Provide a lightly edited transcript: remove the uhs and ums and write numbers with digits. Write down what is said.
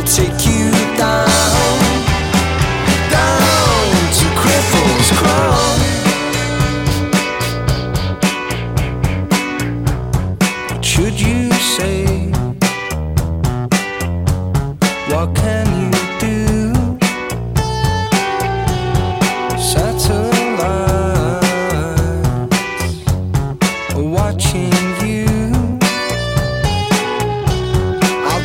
take you down, down to Cripples Crown. What should you say? What can